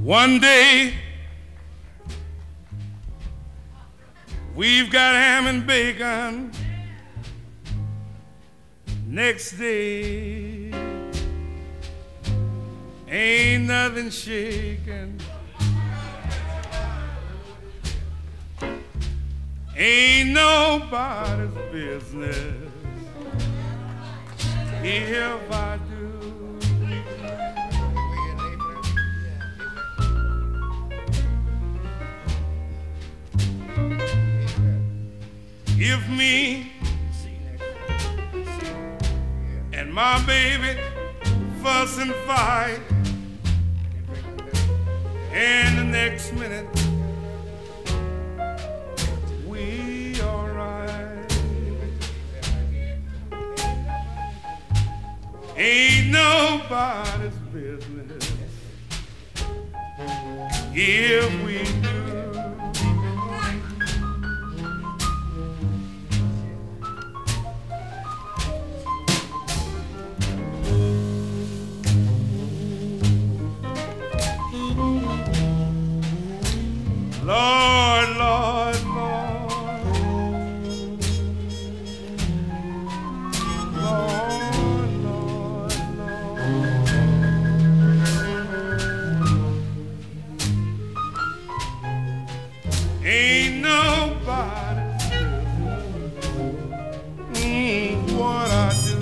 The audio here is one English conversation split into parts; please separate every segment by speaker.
Speaker 1: One day we've got ham and bacon. Next day ain't nothing shaking. Ain't nobody's business if I do. If me and my baby fuss and fight, and the next minute we alright. Ain't nobody's business if we do. Lord, Lord, Lord, Lord, Lord, Lord. Ain't nobody what I do.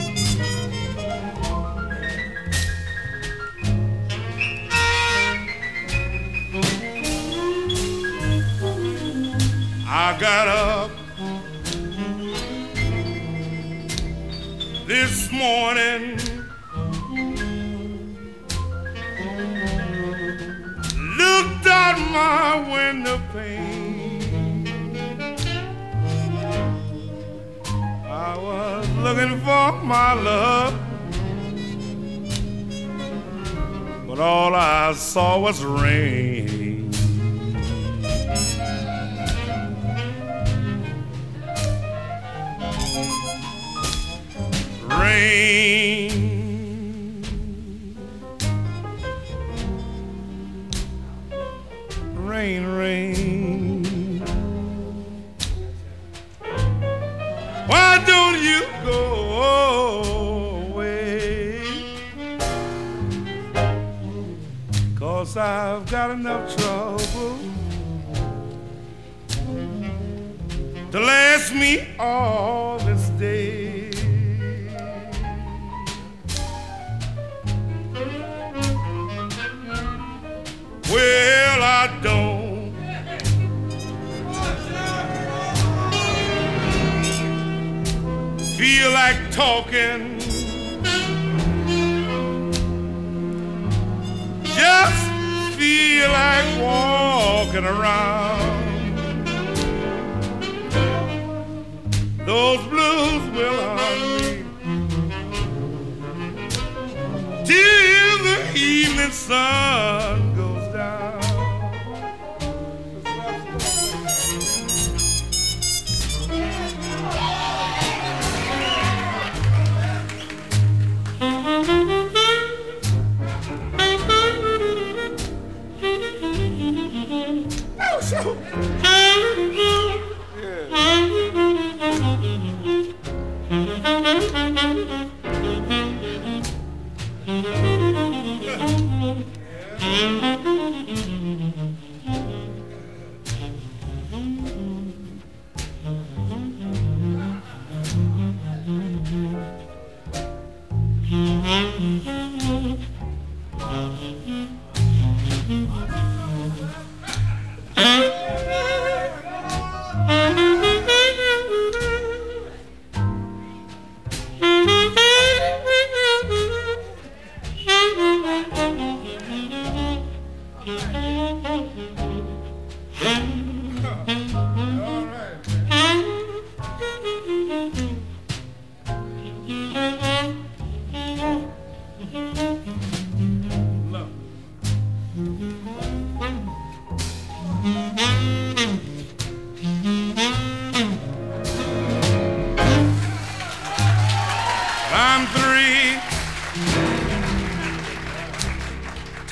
Speaker 1: I got up this morning, looked out my window pane. I was looking for my love, but all I saw was rain. Rain, rain, rain. Why don't you go away? 'Cause I've got enough trouble to last me all this day. Well, I don't feel like talking, just feel like walking around. Those blues will haunt me till the evening sun goes down. Oh, so.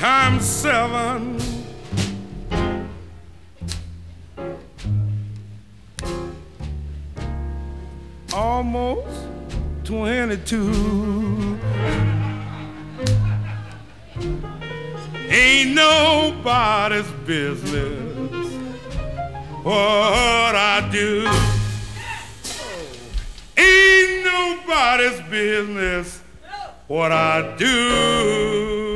Speaker 1: times 7. Almost 22. Ain't nobody's business what I do. Ain't nobody's business what I do.